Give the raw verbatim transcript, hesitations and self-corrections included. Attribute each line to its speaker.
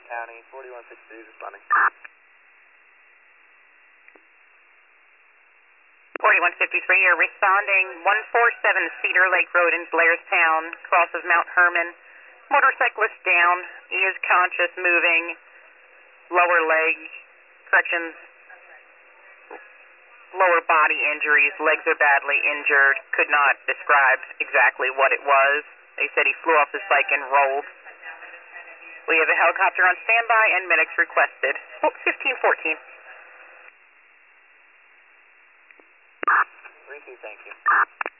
Speaker 1: County, forty-one fifty-three responding.
Speaker 2: forty-one fifty-three, you're responding. one forty-seven Cedar Lake Road in Blairstown, cross of Mount Herman. Motorcyclist down. He is conscious, moving. Lower leg, corrections, lower body injuries. Legs are badly injured. Could not describe exactly what it was. They said he flew off his bike and rolled. We have a helicopter on standby and medics requested. Oh, fifteen fourteen.
Speaker 1: Three two, thank you.